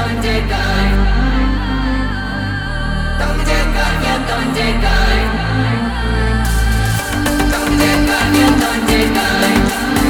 там, где кайф. Там, где кайф, нет, там, где кайф. Там, где кайф, нет, там, где кайф.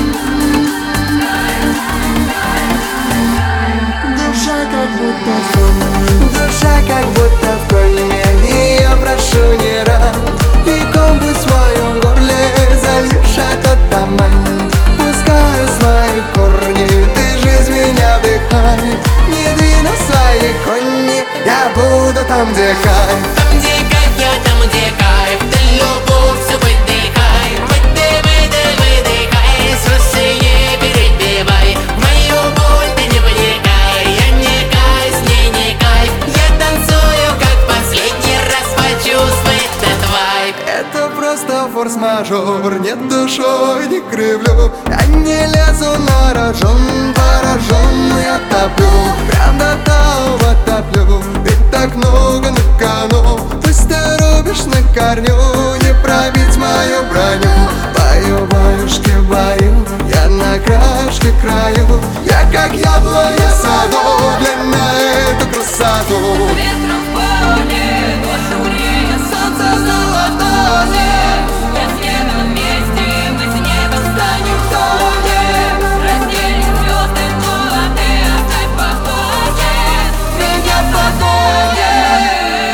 Душа как будто в коме, душа как будто в коме. И я прошу не рад, и комбы в своем горле зальешь этот томан. Пускаю свои корни, ты жизнь меня вдыхай. Не двину свои кони, я буду там, где кайф. Там, где кайф, я там, где кайф. Да любовь все выдыхай. Выдыхай, слушай, не перебивай. Мою боль ты не вникай. Я не кайф, с ней не кайф. Я танцую, как последний раз, почувствуй этот вайб. Это просто форс-мажор, нет душой, не кривлю. Я не лезу на рожон, поражен я топлю. Прям до того топлю, ведь так много на кону. Пусть ты рубишь на корню, не пробить мою броню. Бою, баюшки, бою, я на крашке краю. Я как яблоня в саду, глянь на эту красоту. Ветром в поле, пошурение, солнце золотое. Я с небом вместе, мы с небом станем в тоне. Разделим звезды, но ты оставь в покое. Меня в покое.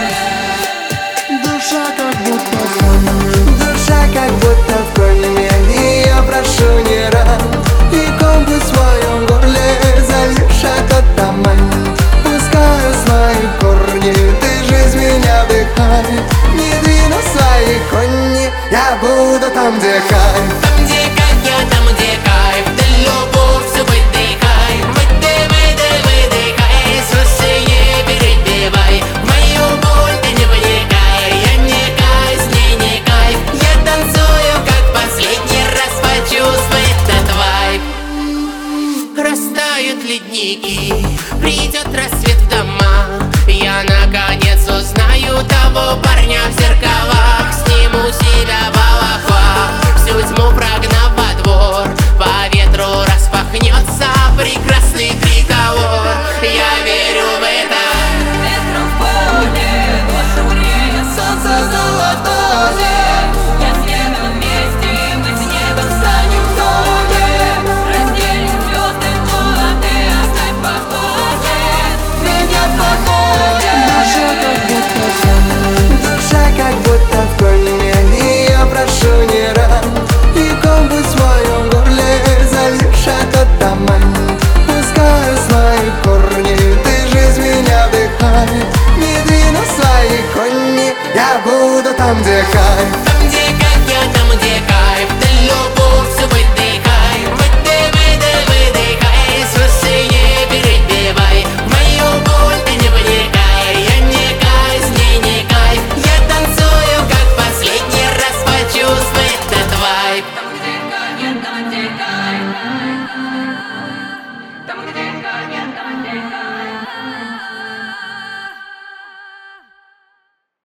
Душа как будто в коме, душа как будто в коме. И я прошу не рад, и комбы в своем горле зальешь этот томан. Пускаю свои корни, ты жизнь меня вдыхай. Не двину свои кони, я буду там, где кайф. Там, где кайф, я там, где кайф. Да любовь все выдыхай. Выдыхай, слушай, не перебивай. Мою боль ты не вникай. Я не кайф, с ней не кайф. Я танцую, как последний раз, почувствуй этот вайб. Растают ледники, придет рассвет в дома. Я наконец узнаю того парня в зеркалах. Сниму себя балаха, всю тьму прогнав во двор. По ветру распахнется прекрасный триколор. Я верю в это. Ветром в поле, пошурение, солнце золотое. Я с небом вместе, мы с небом станем в тоне. Разделим звезды, но ты оставь в покое. Меня в покое. Душа как будто в коме, и я прошу не рад, и комбы в своем горле зальешь этот томан. Пускаю свои корни, ты жизнь меня вдыхай. Не двину свои кони, я буду там, где кайф. Там, где кайф, я там, где кайф. Да любовь все выдыхай. Выдыхай, слушай, не перебивай. Мою боль ты не вникай. Я не кайф, с ней не кайф. Я танцую, как последний раз, почувствуй этот вайб. Там, где кайф, я там, где кайф.